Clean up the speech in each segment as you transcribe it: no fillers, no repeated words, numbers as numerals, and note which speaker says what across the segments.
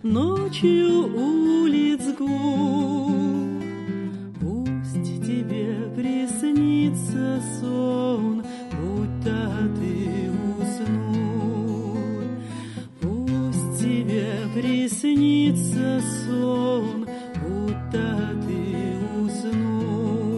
Speaker 1: ночью улиц гул. Пусть тебе приснится сон, будто ты уснул. Пусть тебе приснится сон, будто ты уснул.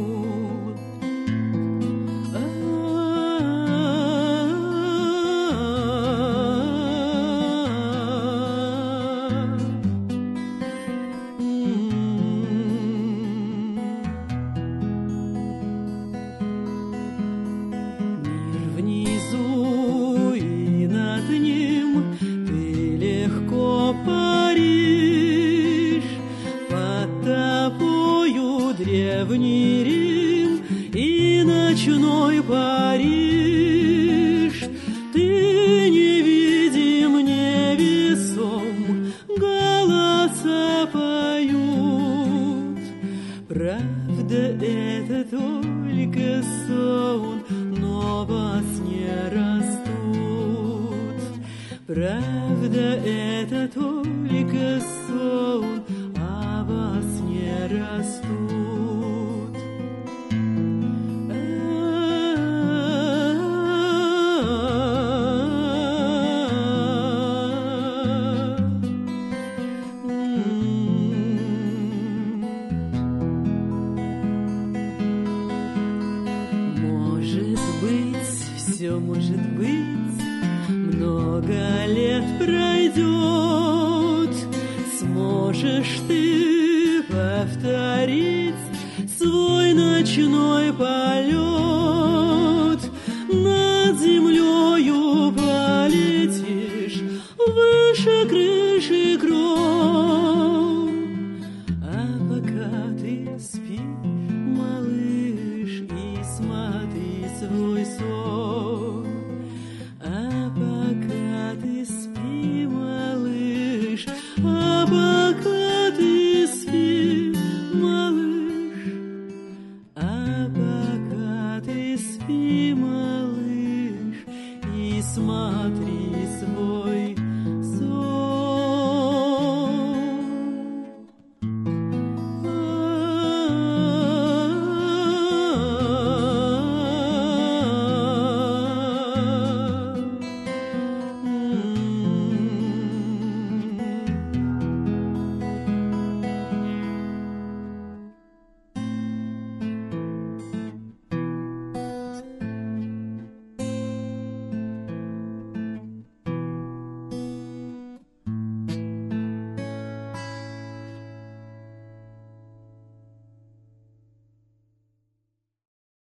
Speaker 1: Древний Рим и ночной Париж. Ты невидим, невесом, голоса поют. Правда, это только сон, но во сне растут. Правда, это только сон, а во сне растут. Все может быть, много лет пройдет, сможешь ты повторить свой ночной полет. Над землею полетишь, выше крыши гроз.